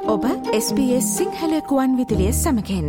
ඔබ SBS සිංහල ගුවන් විදුලිය සමගින්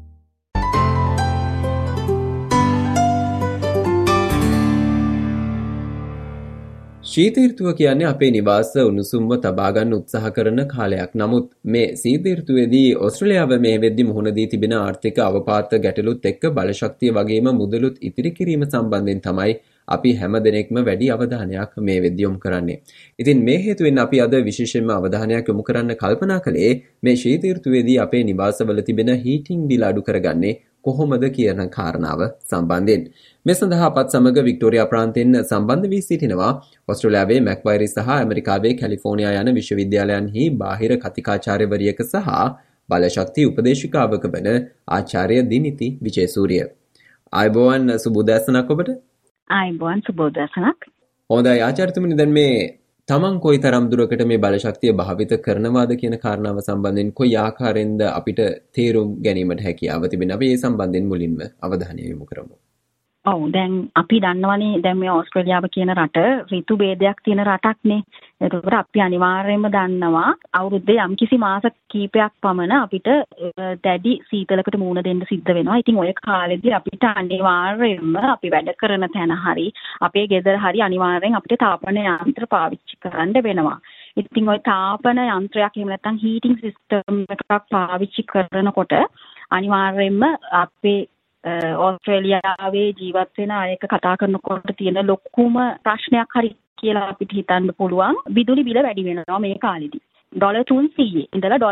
ශීත ඍතුව කියන්නේ අපේ නිවාස උණුසුම්ව තබා ගන්න උත්සාහ කරන කාලයක්. නමුත් මේ ශීත ඍතුවේදී ඕස්ට්‍රේලියාව මේ වෙද්දි මුහුණ දී තිබෙන ආර්ථික අවපාත ගැටලුත් එක්ක බලශක්තිය වගේම මුදලුත් ඉතිරි කිරීම සම්බන්ධයෙන් තමයි අපි හැම දෙනෙක්ම වැඩි අවධානයක් මේ වෙද්දි යොමු කරන්නේ. ඉතින් මේ හේතුවෙන් අපි අද විශේෂයෙන්ම අවධානයක් යොමු කරන්න කල්පනා කළේ මේ ශීත ඍතුවේදී අපේ නිවාසවල තිබෙන හීටින් බිල අඩු කරගන්නේ කොහොමද කියන කාරණාව සම්බන්ධයෙන්. මේ සඳහා අපත් සමග වික්ටෝරියා ප්‍රාන්තයෙන් සම්බන්ධ වී සිටිනවා ඕස්ට්‍රේලියාවේ මැක්වයිරි සහ ඇමරිකාවේ කැලිෆෝනියා යන විශ්වවිද්‍යාලයන්හි බාහිර කතිකාචාර්යවරියක සහ බලශක්ති උපදේශිකාවක වන ආචාර්ය දිනිති විජේසූරිය. ආයුබෝවන් සුබෝදෑසනක් ඔබට. ආයුබෝවන් සුබෝදෑසනක්. හොඳයි ආචාර්යතුමනි, දැන් මේ තමන් කොයි තරම් දුරකට මේ බලශක්තිය භාවිත කරනවාද කියන කාරණාව සම්බන්ධයෙන් කොයි ආකාරයෙන්ද අපිට තේරුම් ගැනීමට හැකියාව තිබෙනවා? අපි ඒ සම්බන්ධයෙන් මුලින්ම අවධානය යොමු කරමු. ඔව්, දැන් අපි දන්නවනේ දැන් මේ ඕස්ට්‍රේලියාව කියන රට ඍතු භේදයක් තියෙන රටක්නේ. ඒකවල අපි අනිවාර්යයෙන්ම දන්නවා අවුරුද්දේ යම්කිසි මාස කීපයක් පමණ අපිට දැඩි සීතලකට මුහුණ දෙන්න සිද්ධ වෙනවා. ඉතින් ඔය කාලෙදී අපිට අනිවාර්යයෙන්ම අපි වැඩ කරන තැන හරි අපේ ගෙදර හරි අනිවාර්යෙන් අපිට තාපන යන්ත්‍ර පාවිච්චි කරන්න වෙනවා. ඉතින් ওই තාපන යන්ත්‍රයක් එහෙම නැත්නම් හීටින් සිස්ටම් එකක් පාවිච්චි කරනකොට අනිවාර්යයෙන්ම අපේ ඕස්ට්‍රේලියාවේ ජීවත් වෙන අයක කතා කරනකොට තියෙන ලොකුම ප්‍රශ්නයක් හරි කියලා අපිට හිතන්න පුළුවන්. විදුලි බිල වැඩි වෙනවා මේ කාලෙදී. $300 ඉඳලා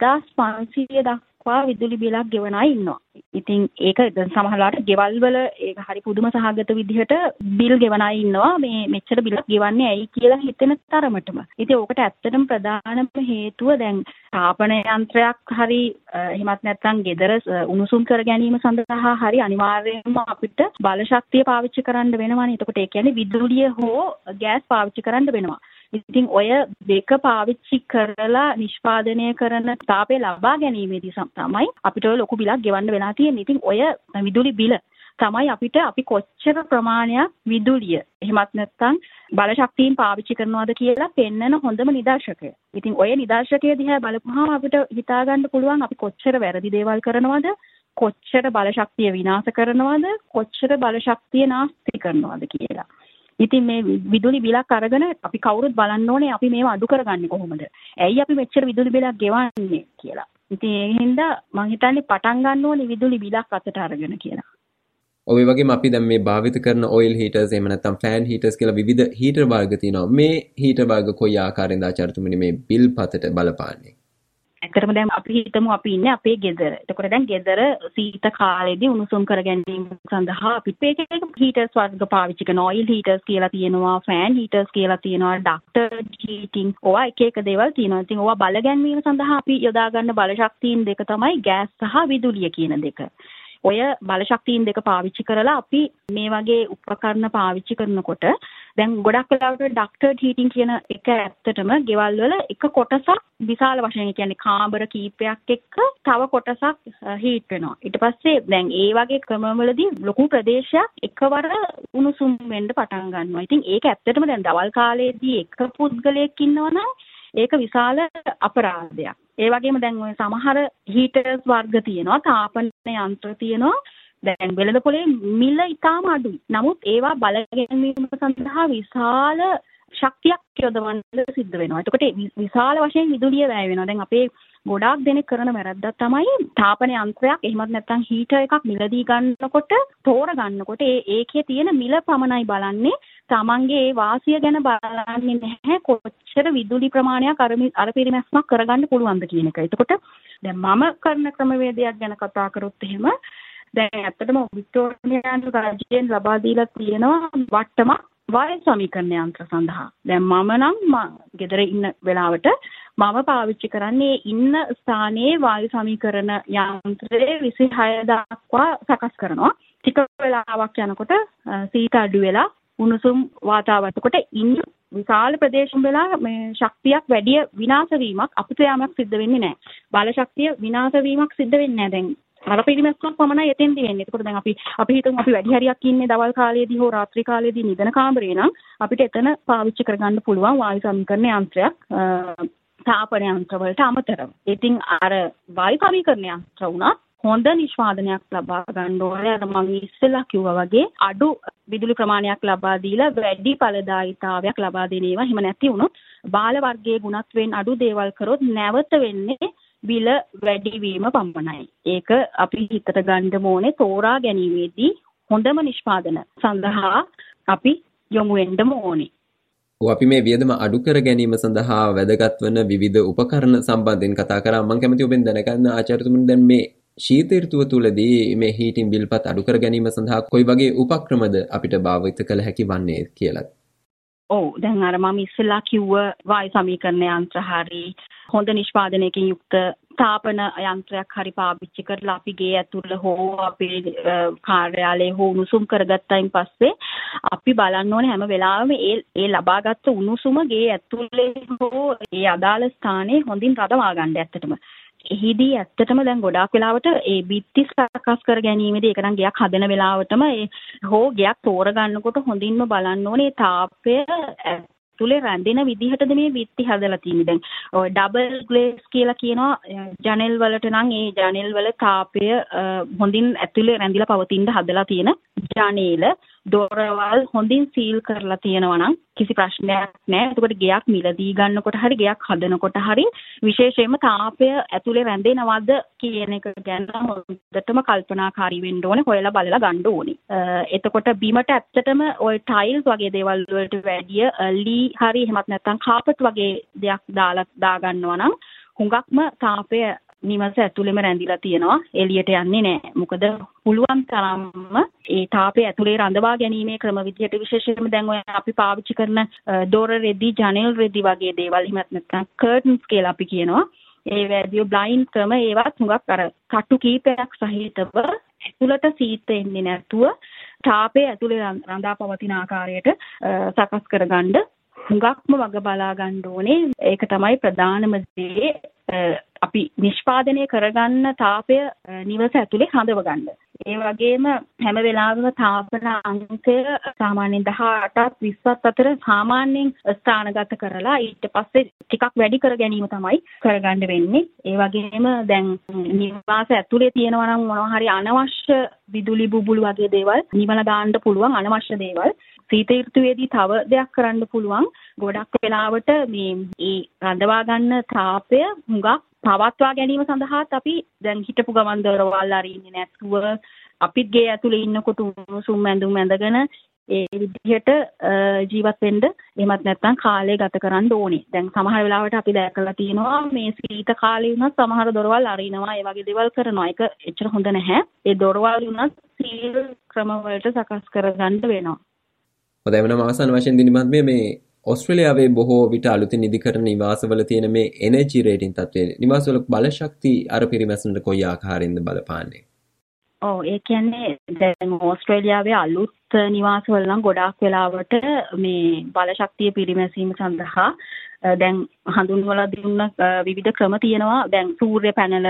$1500 දක්වා විදුලි බිලක් ගෙවන අය ඉන්නවා. ඉතින් ඒක සමහරවිට ගෙවල් වල ඒක හරි පුදුම සහගත විදිහට බිල් ගෙවන අය ඉන්නවා. මේ මෙච්චර බිලක් ගෙවන්නේ ඇයි කියලා හිතෙන තරමටම. ඉතින් ඕකට ඇත්තටම ප්‍රධානම හේතුව දැන් තාපන යන්ත්‍රයක් හරි එහෙමත් නැත්නම් ගෙදර උණුසුම් කර ගැනීම සඳහා හරි අනිවාර්යයෙන්ම අපිට බලශක්තිය පාවිච්චි කරන්න වෙනවානේ. එතකොට ඒ කියන්නේ විදුලිය හෝ ගෑස් පාවිච්චි කරන්න වෙනවා. ඉතින් ඔය දෙක පාවිච්චි කරලා නිෂ්පාදනය කරන තාපය ලබා ගැනීමේදී තමයි අපිට ලොකු බිලක් ගෙවන්න වෙලා තියෙන්නේ. ඉතින් ඔය විදුලි බිල තමයි අපි කොච්චර ප්‍රමාණයක් විදුලිය එහෙමත් නැත්නම් බලශක්තියෙන් පාවිච්චි කරනවද කියලා පෙන්වන හොඳම නිදර්ශකය. ඉතින් ඔය නිදර්ශකය දිහා බලපුවාම අපිට හිතා ගන්න පුළුවන් අපි කොච්චර වැරදි දේවල් කරනවද, කොච්චර බලශක්තිය විනාශ කරනවද, කොච්චර බලශක්තිය නාස්ති කරනවද කියලා. ඉතින් මේ විදුලි බිලක් අරගෙන අපි කවුරුත් බලන්න ඕනේ අපි මේව අඩු කරගන්නේ කොහොමද? ඇයි අපි මෙච්චර විදුලි බිලක් ගෙවන්නේ කියලා. ඉතින් ඒ හින්දා මම හිතන්නේ පටන් ගන්න ඕනේ විදුලි බිලක් අතට අරගෙන කියලා. ඔය වගේම අපි දැන් මේ භාවිත කරන ඔයිල් හීටර්ස් එහෙම නැත්නම් ෆෑන් හීටර්ස් කියලා විවිධ හීටර් වර්ග තියෙනවා. මේ හීටර් වර්ග කොයි ආකාරයෙන්ද ආචාර්යතුමනි මේ බිල් පතට බලපාන්නේ? ඇත්තටම දැන් අපි හිතමු අපි ඉන්නේ අපේ ගෙදර. එතකොට දැන් ගෙදර සීත කාලෙදී උණුසුම් කර ගැනීම සඳහා අපි මේක හීටර්ස් වර්ග පාවිච්චි කරනවා. ඔයිල් හීටර්ස් කියලා තියෙනවා, ෆෑන් හීටර්ස් කියලා තියෙනවා, ඩක්ටර් හීටින්. ඕවා එක දේවල් තියෙනවා. ඉතින් ඕවා බල ගැනීම සඳහා අපි යොදා ගන්න බලශක්තියින් දෙක තමයි ගෑස් සහ විදුලිය කියන දෙක. ඔය බලශක්තියින් දෙක පාවිච්චි කරලා අපි මේ වගේ උපකරණ පාවිච්චි කරනකොට දැන් ගොඩක් වෙලාවට ඩක්ටර් හීටින් කියන එක ඇත්තටම ගෙවල් වල එක කොටසක් විශාල වශයෙන් කියන්නේ කාමර කීපයක් එක්ක තව කොටසක් හීට් වෙනවා. ඊට පස්සේ දැන් ඒ වගේ ක්‍රමවලදී ලොකු ප්‍රදේශයක් එකවර උණුසුම් වෙන්න පටන් ගන්නවා. ඉතින් ඒක ඇත්තටම දැන් දවල් කාලේදී එක පුද්ගලයෙක් ඉන්නවනම් ඒක විශාල අපරාධයක්. ඒ වගේම දැන් ඔය සමහර හීටර්ස් වර්ග තියෙනවා, තාපන යන්ත්‍ර තියෙනවා. දැන් වෙළඳපොලේ මිල ඉතාම අඩුයි. නමුත් ඒවා බල ගැනීම සඳහා විශාල ශක්තියක් යොදවන්න සිද්ධ වෙනවා. එතකොට විශාල වශයෙන් විදුලිය වැය වෙනවා. දැන් අපේ ගොඩාක් දෙනෙක් කරන වැරද්දක් තමයි තාපන යන්ත්‍රයක් එහෙමත් නැත්නම් හීටර් එකක් මිලදී ගන්නකොට තෝරගන්නකොට ඒකේ තියෙන මිල පමණයි බලන්නේ. තමන්ගේ ඒ වාසිය ගැන බලන්නේ නැහැ කොච්චර විදුලි ප්‍රමාණයක් අර පරිමැස්මක් කරගන්න පුළුවන්ද කියන එක. එතකොට දැන් මම කරන ක්‍රමවේදයක් ගැන කතා කරොත් එහෙම දැන් ඇත්තටම වික්ටෝරියානු රාජ්‍යයෙන් ලබා දීලා තියෙනවා වට්ටමක් වායු සමීකරණ යන්ත්‍ර සඳහා. දැන් මම ගෙදර ඉන්න වෙලාවට මම පාවිච්චි කරන්නේ ඉන්න ස්ථානයේ වායු සමීකරණ යන්ත්‍රය 26 දක්වා සකස් කරනවා. ටික වෙලාවක් යනකොට සීත අඩු වෙලා උණුසුම් වාතාවරණයකට ඉන්න විශාල ප්‍රදේශම් වෙලා මේ ශක්තියක් වැඩි විනාශ වීමක් අපිට යාමක් සිද්ධ වෙන්නේ නැහැ. බල ශක්තිය විනාශ වීමක් සිද්ධ වෙන්නේ නැහැ. දැන් අර පිළිමැස්සක් පමණයි එතෙන්දී වෙන්නේ. ඒකට දැන් අපි හිතමු අපි වැඩි හරියක් ඉන්නේ දවල් කාලයේදී හෝ රාත්‍රී කාලයේදී නිදන කාමරේ නම් අපිට එතන පාවිච්චි කරගන්න පුළුවන් වායු සමීකරණ යන්ත්‍රයක් තාපන යන්ත්‍ර වලට අමතරව. ඉතින් අර වායු සමීකරණ යන්ත්‍ර උනත් හොඳ නිෂ්පාදනයක් ලබා ගන්න ඕනේ. අර මම ඉස්සෙල්ලා කිව්වා වගේ අඩු විදුලි ප්‍රමාණයක් ලබා දීලා වැඩි ඵලදායීතාවයක් ලබා දෙන ඒවා හිම නැති වුණොත් බාල වර්ගයේ ගුණත්වයෙන් අඩු දේවල් කරොත් නැවත වෙන්නේ බිල වැඩි වීම පමණයි. ඒක අපි හිතට ගන්න ඕනේ තෝරා ගැනීමේදී හොඳම නිෂ්පාදන සඳහා අපි යොමු වෙන්න ඕනේ. අපි මේ වියදම අඩු කර ගැනීම සඳහා වැදගත් වන විවිධ උපකරණ සම්බන්ධයෙන් කතා කරා. මම කැමති ඔබෙන් දැනගන්න ආචාර්යතුමනි දැන් මේ ශීත ඍතුව තුලදී මේ හීටින් බිල්පත් අඩු කර ගැනීම සඳහා කොයි වගේ උපක්‍රමද අපිට භාවිත කළ හැකි වන්නේ කියලා. ඔව් දැන් අර මම ඉස්සෙල්ලා කිව්ව වායු සමීකරණ යන්ත්‍ර හරි හොඳ නිෂ්පාදනයකින් යුක්ත තාපන යන්ත්‍රයක් හරි පාවිච්චි කරලා අපි ගේ ඇතුළේ හෝ අපේ කාර්යාලයේ හෝ උණුසුම් කරගත්තයින් පස්සේ අපි බලන්න ඕනේ හැම වෙලාවෙම ඒ ලබාගත් උණුසුම ගේ ඇතුළේ හෝ ඒ අදාළ ස්ථානයේ හොඳින් රඳවා ගන්න ඇත්තටම. එහිදී ඇත්තටම දැන් ගොඩාක් වෙලාවට ඒ බිත්ති සකස් කර ගැනීමේදී ඒක නම් ගයක් හදන වෙලාවටම ඒ හෝ ගයක් තෝරගන්නකොට හොඳින්ම බලන්න ඕනේ තාපය තුලේ රැඳෙන විදිහටද මේ බිත්ති හදලා තියෙන්නේ. දැන් ඔය ඩබල් ග්ලේස් කියලා කියනවා ජනෙල් වලට නම් ඒ ජනෙල් වල තාපය හොඳින් ඇතුලේ රැඳිලා පවතින හදලා තියෙන ජනේල දොරවල් හොඳින් සීල් කරලා තියෙනවා නම් කිසි ප්‍රශ්නයක් නැහැ. එතකොට ගයක් මිලදී ගන්නකොට හරි ගයක් හදනකොට හරි විශේෂයෙන්ම තාපය ඇතුලේ රැඳෙනවද කියන එක ගැන හොඳටම කල්පනාකාරී වෙන්න ඕනේ. හොයලා බලලා ගන්න ඕනේ. එතකොට බිමට ඇත්තටම ওই ටයිල්ස් වගේ දේවල් වලට වැඩිය ලී හරි එහෙමත් නැත්නම් කාපට් වගේ දෙයක් දා ගන්නවා නම් හුඟක්ම තාපය නිවස ඇතුළෙම රැඳිලා තියෙනවා. එළියට යන්නේ නැහැ. මොකද පුළුවන් තරම්ම ඒ තාපය ඇතුලේ රඳවා ගැනීමේ ක්‍රම විදිහට විශේෂයෙන්ම දැන් ඔය අපි පාවිච්චි කරන දොර රෙදි, ජනෙල් රෙදි වගේ දේවල් හිමත් නැත්නම් කර්ටන්ස් කියලා අපි කියනවා. ඒ වැඩි බ්ලයින්ඩ් ක්‍රම ඒවත් හුඟක් අර කටු කීපයක් සහිතව ඇතුළට සීත එන්නේ නැතුව තාපය ඇතුලේ රඳා පවතින ආකාරයට සකස් කරගන්න හුඟක්ම වග බලා ගන්න ඕනේ. ඒක තමයි ප්‍රධානම දේ. අපි නිෂ්පාදනය කරගන්න තාපය නිවස ඇතුලේ හඳව ගන්න. ඒ වගේම හැම වෙලාවෙම තාපන අංකය සාමාන්‍යයෙන් 18ත් 20ත් අතර සාමාන්‍යයෙන් ස්ථානගත කරලා ඊට පස්සේ ටිකක් වැඩි කර ගැනීම තමයි කරගන්න වෙන්නේ. ඒ වගේම දැන් නිවාස ඇතුලේ තියෙනවා නම් මොනවා හරි අනවශ්‍ය විදුලි බුබුලු වගේ දේවල් නිවලා දාන්න පුළුවන් අනවශ්‍ය දේවල්. සීත ඍතුවේදී තව දෙයක් කරන්න පුළුවන්. ගොඩක් වෙලාවට මේ රඳවා ගන්න තාපය හුඟක් පවත්වා ගැනීම සඳහාත් අපි දැන් හිටපු ගමන් දොරවල් අරින්නේ නැතුව අපිත් ගේ ඇතුලේ ඉන්නකොට උණුසුම් ඇඳුම් ඇඳගෙන ඒ විදිහට ජීවත් වෙන්න එහෙමත් නැත්නම් කාලය ගත කරන්න ඕනේ. දැන් සමහර වෙලාවට අපි දැකලා තියෙනවා මේ සීත කාලේ වුණත් සමහර දොරවල් අරිනවා ඒ වගේ දේවල් කරනවා. ඒක එච්චර හොඳ නැහැ. ඒ දොරවල් වුණත් සීල් ක්‍රම වලට සකස් කරගන්න වෙනවා. හොඳයි වෙනම අවසාන වශයෙන් දිනිමත් මේ ඔස්ට්‍රේලියාවේ බොහෝ විට අලුතින් ඉදිකරන නිවාසවල තියෙන මේ එනර්ජි රේටින් තත්ත්වය නිවාසවල බලශක්ති අර පිරිමැසුනට කොයි ආකාරයෙන්ද බලපාන්නේ? ඔව් ඒ කියන්නේ දැන් ඕස්ට්‍රේලියාවේ අලුත් නිවාසවල නම් ගොඩාක් වෙලාවට මේ බලශක්තිය පිරිමැසීම සඳහා දැන් හඳුන්වලා දුන්න විවිධ ක්‍රම තියෙනවා. දැන් සූර්ය පැනල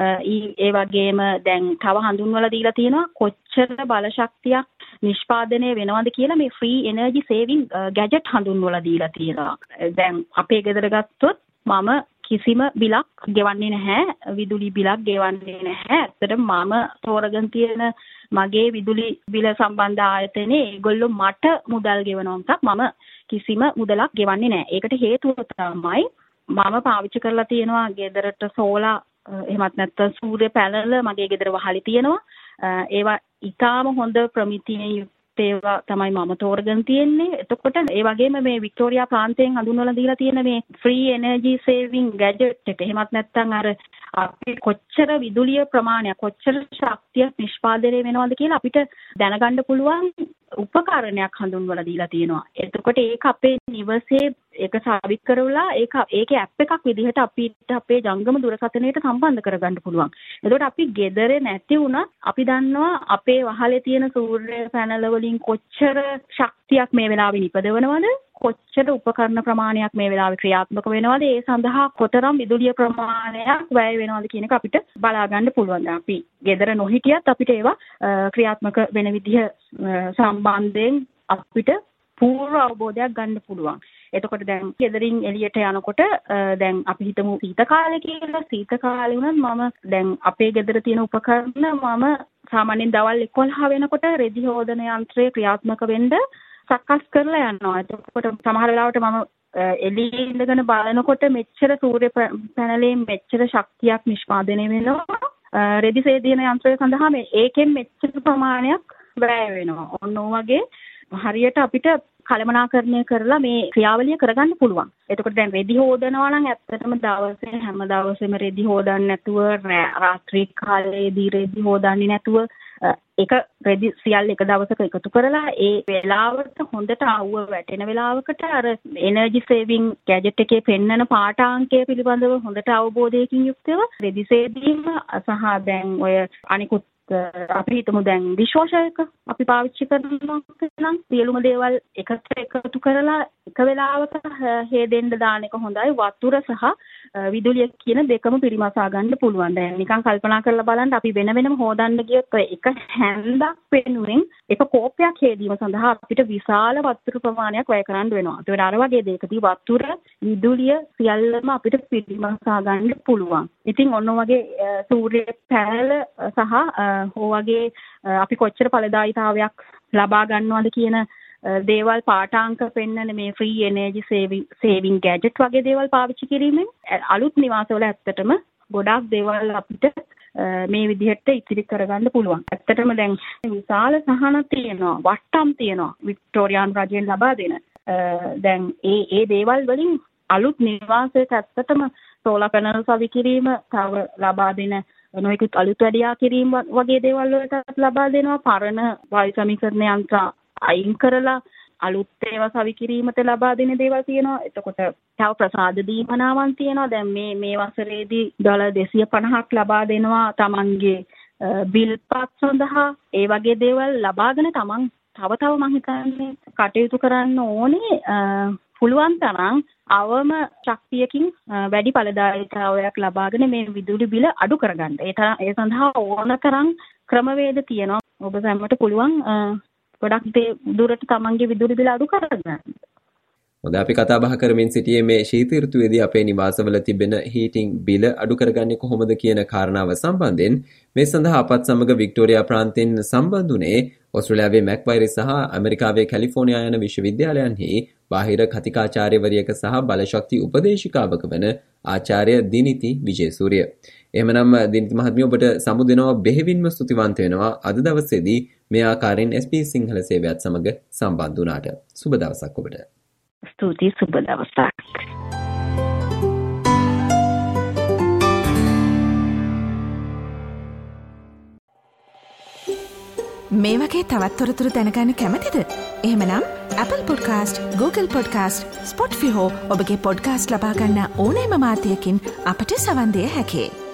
ඒ වගේම දැන් තව හඳුන්වලා දීලා තියෙනවා කොච්චර බලශක්තියක් නිෂ්පාදනය වෙනවද කියලා මේ ෆ්‍රී එනර්ජි සේවිං ගැජට් හඳුන්වලා දීලා තියෙනවා. දැන් අපේ ගෙදර ගත්තොත් මම කිසිම බිලක් ගෙවන්නේ නැහැ. විදුලි බිලක් ගෙවන්නේ නැහැ. ඇත්තටම මම තෝරගෙන තියෙන මගේ විදුලි බිල සම්බන්ධ ආයතනයේ ඒගොල්ලෝ මට මුදල් ගෙවනවා මිසක් මම කිසිම මුදලක් ගෙවන්නේ නැහැ. ඒකට හේතුව තමයි මම පාවිච්චි කරලා තියෙනවා ගෙදරට සෝලා එහෙමත් නැත්නම් සූර්ය පැනල මගේ ගෙදර වහලේ තියෙනවා. ඒවා ඊටාම හොඳ ප්‍රමිතියෙන් යුක්ත ඒවා තමයි මම තෝරගෙන තියෙන්නේ. එතකොට ඒ වගේම මේ වික්ටෝරියා ප්‍රාන්තයෙන් හඳුන්වලා දීලා තියෙන මේ ෆ්‍රී එනර්ජි සේවිං ගැජට් එක එහෙමත් නැත්නම් අර අපි කොච්චර විදුලිය ප්‍රමාණයක් කොච්චර ශක්තියක් නිෂ්පාදනය වෙනවද කියලා අපිට දැනගන්න පුළුවන් උපකරණයක් හඳුන්වලා දීලා තියෙනවා. එතකොට ඒක අපේ නිවසේ ඒක සාබිත් කරවලා ඒකේ ඇප් එකක් විදිහට අපිට අපේ ජංගම දුරකථනයට සම්බන්ධ කරගන්න පුළුවන්. එතකොට අපි ගෙදර නැති වුණත් අපි දන්නවා අපේ වහලේ තියෙන සූර්ය පැනල වලින් කොච්චර ශක්තියක් මේ වෙලාවේ නිපදවනවද කොච්චර උපකරණ ප්‍රමාණයක් මේ වෙලාවේ ක්‍රියාත්මක වෙනවද ඒ සඳහා කොතරම් විදුලිය ප්‍රමාණයක් වැය වෙනවද කියන එක අපිට බලා ගන්න පුළුවන්. අපි ගෙදර නොහිටියත් අපිට ඒවා ක්‍රියාත්මක වෙන විදිහ සම්බන්ධයෙන් අපිට පූර්ව අවබෝධයක් ගන්න පුළුවන්. එතකොට දැන් ගෙදරින් එළියට යනකොට දැන් අපි හිතමු සීත කාලේ කියලා. සීත කාලේ වුණත් මම දැන් අපේ ගෙදර තියෙන උපකරණ මම සාමාන්‍යයෙන් දවල් 11 වෙනකොට රෙදි හෝදන යන්ත්‍රය ක්‍රියාත්මක වෙන්න සකස් කරලා යනවා. එතකොට සමහර වෙලාවට මම එළියේ ඉඳගෙන බලනකොට මෙච්චර සූර්ය පැනලයෙන් මෙච්චර ශක්තියක් නිෂ්පාදනය වෙනවා. රෙදි සේදන යන්ත්‍රය සඳහා ඒකෙන් මෙච්චර ප්‍රමාණයක් වැය වෙනවා. ඔන්න වගේ හරියට අපිට කළමනාකරණය කරලා මේ ක්‍රියාවලිය කරගන්න පුළුවන්. එතකොට දැන් රෙදි හොදනවා නම් ඇත්තටම දවසේ හැම දවසෙම රෙදි හොදන්නේ නැතුව රාත්‍රී කාලේදී රෙදි හොදන්නේ නැතුව එක රෙදි සියල්ල එක දවසක එකතු කරලා ඒ වෙලාවට හොඳට අවුව වැටෙන වෙලාවකට අර එනර්ජි සේවිං ගැජට් එකේ පෙන්නන පාඨාංකය පිළිබඳව හොඳට අවබෝධයකින් යුක්තව රෙදි සේදීම සහ දැන් ඔය අනිකුත් අපි හිතමු දැන් ඩිෂ්වොෂර් එක අපි පාවිච්චි කරනවා නම් සියලුම දේවල් එකට එකතු කරලා එක වෙලාවක හේදෙන්න දාන එක හොඳයි. වතුර සහ විදුලිය කියන දෙකම පිරිමසා ගන්න පුළුවන්. දැන් නිකන් කල්පනා කරලා බලන්න අපි වෙන වෙනම හොදන්න ගියොත් එක හැන්දක් වෙනුවෙන් එක කෝපයක් හේදීම සඳහා අපිට විශාල වතුර ප්‍රමාණයක් වැය කරන්න වෙනවා. ඒකට අර වගේ දෙයකදී වතුර විදුලිය සියල්ලම අපිට පිරිමසා ගන්න පුළුවන්. ඉතින් ඔන්න වගේ සූර්ය පැනල සහ වගේ අපි කොච්චර ඵලදායීතාවයක් ලබා ගන්නවද කියන දේවල් පාඨාංක පෙන්නන මේ ෆ්‍රී එනර්ජි සේවිං ගැජට් වගේ දේවල් පාවිච්චි කිරීමෙන් අලුත් නිවාසවල ඇත්තටම ගොඩාක් දේවල් අපිට මේ විදිහට ඉතිරි කරගන්න පුළුවන්. ඇත්තටම දැන් විශාල සහනක් තියෙනවා, වට්ටම් තියෙනවා වික්ටෝරියානු රජයෙන් ලබා දෙන. දැන් ඒ දේවල් වලින් අලුත් නිවාසයක ඇත්තටම සෝලාර් පැනල් සවි කිරීම, තව ලබා දෙන නොයෙකුත් අලුත් වැඩියා කිරීම වගේ දේවල් වලට ලබා දෙනවා. පරණ වායු සමීකරණ යන්ත්‍ර අයින් කරලා අලුත් ඒවා සවි කිරීමට ලබා දෙන දේවල් තියෙනවා. එතකොට තව ප්‍රසාද දීමනාවන් තියෙනවා. දැන් මේ වසරේදී $250ක් ලබා දෙනවා තමන්ගේ බිල්පත් සඳහා. ඒ වගේ දේවල් ලබාගෙන තමන් තව මම හිතන්නේ කටයුතු කරන්න ඕනේ. පුළුවන් තරම් අවම ශක්තියකින් වැඩි ඵලදායීතාවයක් ලබාගෙන මේ විදුලි බිල අඩු කරගන්න. ඒ සඳහා ඕනතරම් ක්‍රමවේද තියෙනවා. ඔබ සැමට පුළුවන් ගොඩක් දුරට තමන්ගේ විදුලි බිල අඩු කරගන්න. හොඳ, අපි කතා බහ කරමින් සිටියේ මේ ශීත ඍතුවේදී අපේ නිවාසවල තිබෙන හීටින් බිල අඩු කරගන්නේ කොහොමද කියන කාරණාව සම්බන්ධයෙන්. මේ සඳහා අපත් සමග වික්ටෝරියා ප්‍රාන්තයෙන් සම්බන්ධුනේ ඕස්ට්‍රේලියාවේ මැක්වයිරි සහ ඇමරිකාවේ කැලිෆෝනියා යන විශ්වවිද්‍යාලයන්හි බාහිර කතිකාචාර්යවරියක සහ බලශක්ති උපදේශිකාවක වන ආචාර්ය දිනිති විජේසූරිය. එහෙමනම් දිනිති මහත්මිය, ඔබට සමුදෙනවා බෙහෙවින්ම ස්තුතිවන්ත වෙනවා අද දවසේදී මේ ආකාරයෙන් SBS සිංහල සේවයත් සමග සම්බන්ධ වුණාට. සුබ දවසක් ඔබට. ස්තුතියි, සුබ දවසක්. මේ වගේ තවත් තොරතුරු දැනගන්න කැමතිද? එහෙමනම් Apple Podcast, Google Podcast, Spotify හෝ ඔබගේ පොඩ්කාස්ට් ලබා ගන්න ඕනෑම මාධ්‍යයකින් අපට සවන් දිය හැකියි.